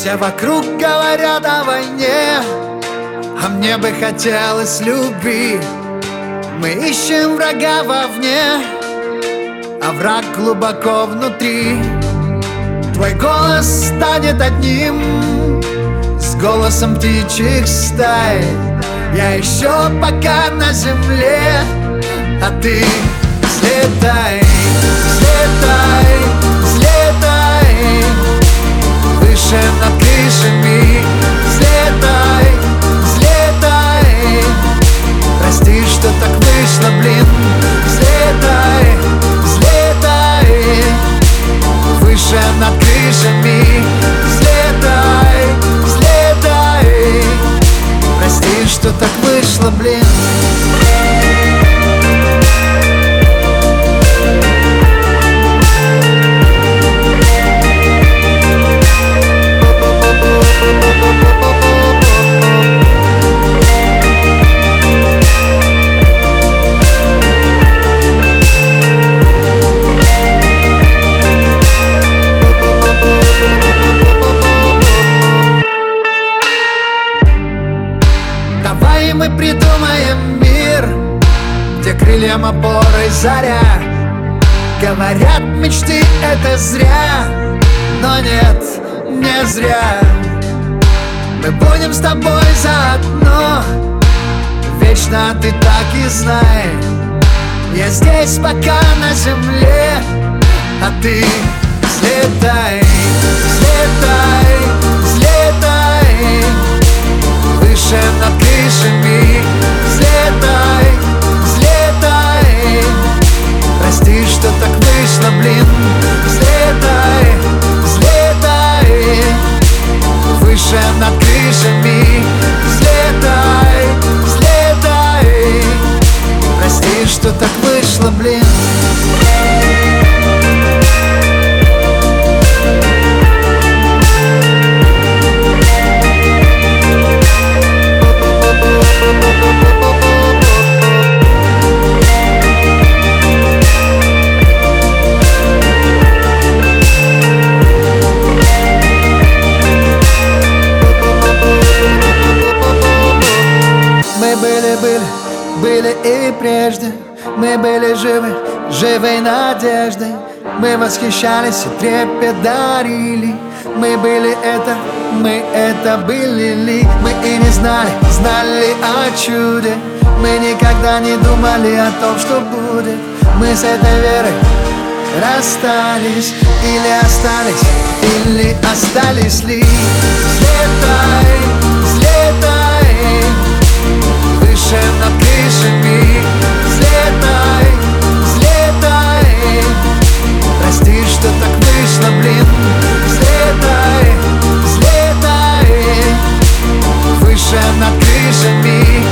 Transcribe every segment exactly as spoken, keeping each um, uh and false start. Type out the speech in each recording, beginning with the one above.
Все вокруг говорят о войне, а мне бы хотелось любви. Мы ищем врага вовне, а враг глубоко внутри. Твой голос станет одним с голосом птичьих стай. Я еще пока на земле, а ты взлетай, взлетай, взлетай выше над крышами. Взлетай, взлетай, прости, что так вышло, блин. Взлетай, взлетай выше над крышами. Взлетай, взлетай, прости, что так вышло, блин. Давай мы придумаем мир, где крыльям опорой заря. Говорят, мечты это зря, но нет, не зря. Мы будем с тобой заодно, вечно ты так и знай. Я здесь пока на земле, а ты взлетай, взлетай, взлетай выше над крышами. Взлетай, взлетай, прости, что так вышло, блин. Взлетай, взлетай выше над крышами. Взлетай, взлетай, прости, что так вышло, блин. Мы были, были, были и прежде. Мы были живы, живой надеждой. Мы восхищались и трепет дарили. Мы были это, мы это были ли. Мы и не знали, знали о чуде. Мы никогда не думали о том, что будет. Мы с этой верой расстались, или остались, или остались ли. Взлетай, взлетай выше над крышами. Взлетай, взлетай, прости, что так вышло, блин. Взлетай, взлетай выше над крышами.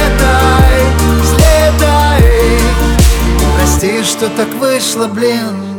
Взлетай, взлетай, прости, что так вышло, блин.